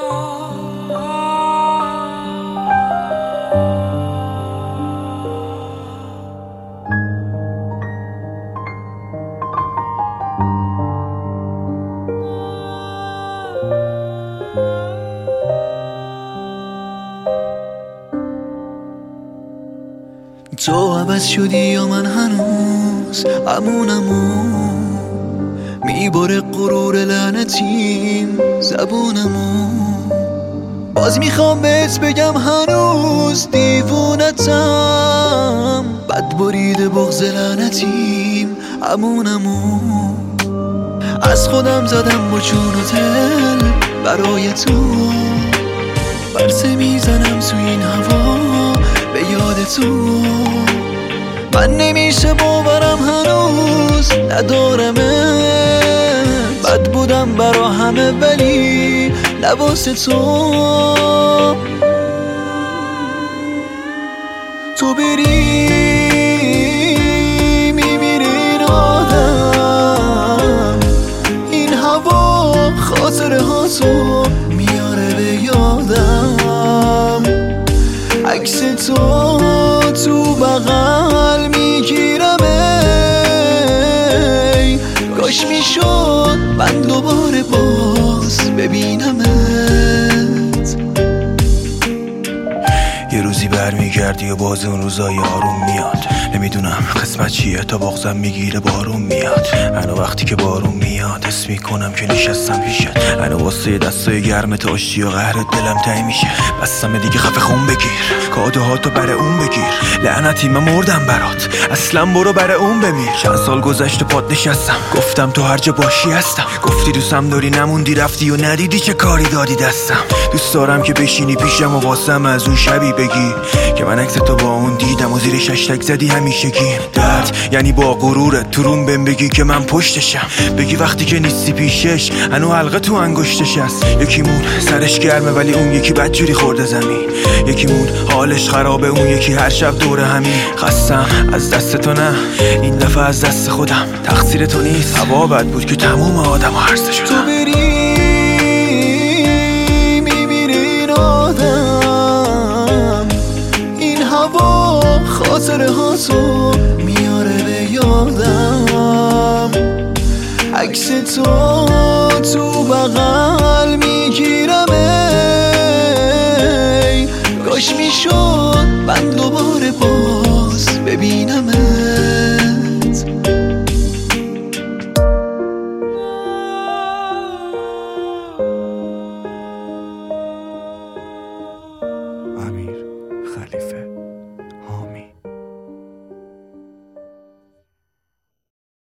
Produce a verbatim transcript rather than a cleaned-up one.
تو عوض شدی یا من هنوز همونمو میباره غرور لعنتیم زبونمو باز میخوام بهت بگم هنوز دیوونتم بد بریده بغض لعنتیم همونمو از خودم زدم با چون و دل برای تو برسه میزنم تو این هوا به یاد تو من نمیشه باورم هنوز ندارمه بد بودم برا همه ولی لباس تو تو بری میمیره این آدم این هوا خاطره ها تو میاره به یادم عکس تو تو بغل میگیرم ای کاش میشد من دوباره باز ببینمت یه روزی برمیگردی و باز اون روزای آروم میاد نمیدونم قسمت چیه تا بغضم میگیره بارون میاد انا وقتی که بارون میاد حس میکنم که نشستم پیشت انا واسه دستای گرمت آشتی و قهرت دلم تنگ میشه بسم دیگه خفه خون بگیر کاده ها تو برای اون بگیر لعنتی من مردم برات اصلا برو برای اون بمیر چند سال گذشت و پات نشستم گفتم تو هر جا باشی هستم گفتی دوستم داری نموندی رفتی و ندیدی چه کاری دادی دستم دوست دارم که بشینی پیشم و واسم از اون شبی بگی که من عکس تو با اون دیدم و زیرش هشتگ زدی همیشگی درد یعنی با غرورت تو روم بهم بگی که من پشتشم بگی وقتی که نیستی پیشش هنو حلقه تو انگشتش هست یکیمون سرش گرمه ولی اون یکی بدجوری خورده زمین یکیمون حالش خرابه اون یکی هر شب دوره همین خستم از دست تو نه این دفعه از دست خودم تقصیر تو نیست هوا بد بود که تموم آدم ها هرسه شدم تو بری میمیره این آدم این هوا خاطره ها تو میاره به یادم عکس تو